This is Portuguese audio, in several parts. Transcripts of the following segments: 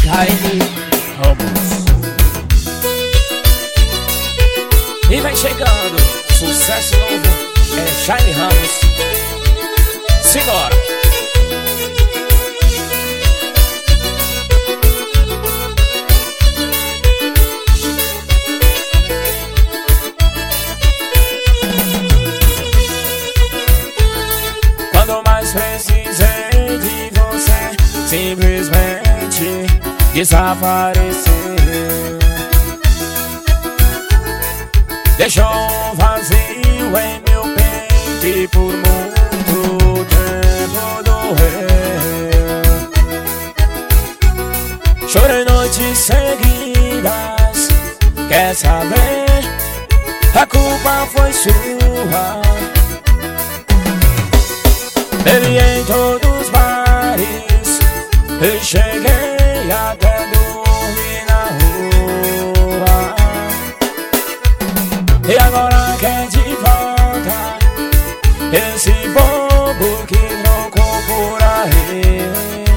Jaime Ramos. E vem chegando, sucesso novo, é Jaime Ramos. Simbora! Quando mais precisei de você, simplesmente desapareceu. Deixou um vazio em meu peito e por muito tempo doeu. Chorei noites seguidas, quer saber? A culpa foi sua. Bebi em todos os bares e cheguei até dormir na rua. E agora quer de volta esse bobo que trocou por aí.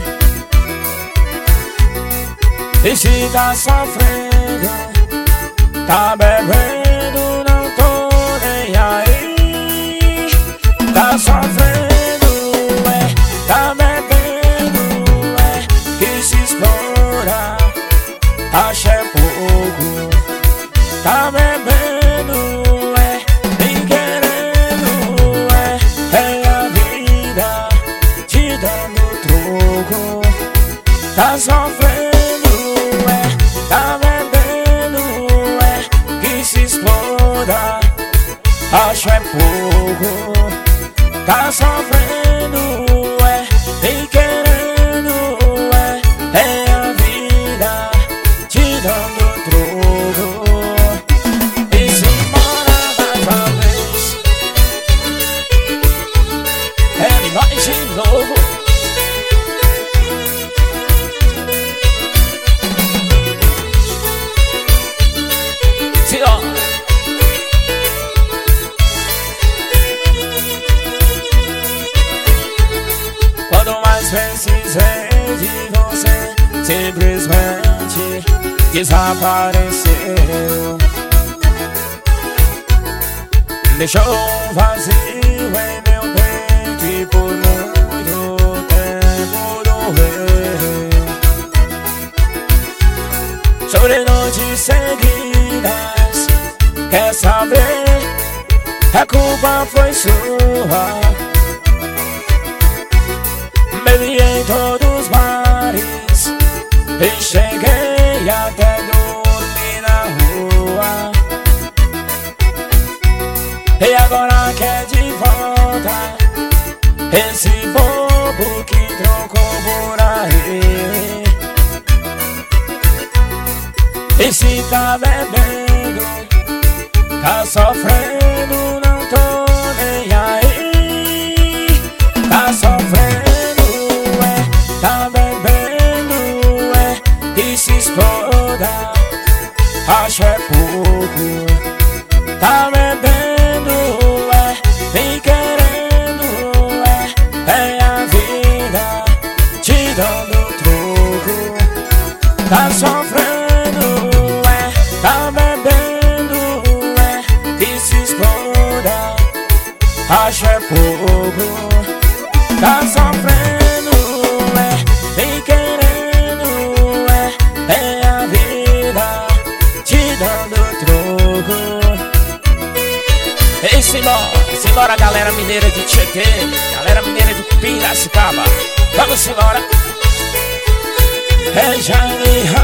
E se tá sofrendo, tá bebendo, não tô nem aí. Tá sofrendo, tá bebendo, que se explora, acha é pouco. Tá bebendo, nem querendo, é a vida te dando troco. Tá sofrendo, tá bebendo, que se exploda, acha é pouco. Tá sofrendo, nem querendo, é a vida te dando troco. E se embora mais uma vez, é nós de novo. Senhor, quando mais precisei de você, simplesmente desapareceu. Deixou um vazio em meu peito e por muito tempo doeu. Chorei noites seguidas, quer saber? A culpa foi sua. Bebi em todos os bares e cheguei até dormir na rua. E agora quer de volta esse bobo que trocou por aí. E se tá bebendo, tá sofrendo, não tô nem aí. Tá sofrendo, tá bebendo, que se exploda, acha é pouco. Tá bebendo, nem querendo, é a vida te dando troco. Tá sofrendo, tá bebendo, que se exploda, acha é pouco. Tá sofrendo, nem querendo, é a vida te dando troco. E simbora galera mineira de Tietê, galera mineira de Piracicaba. Vamos embora. É Jaime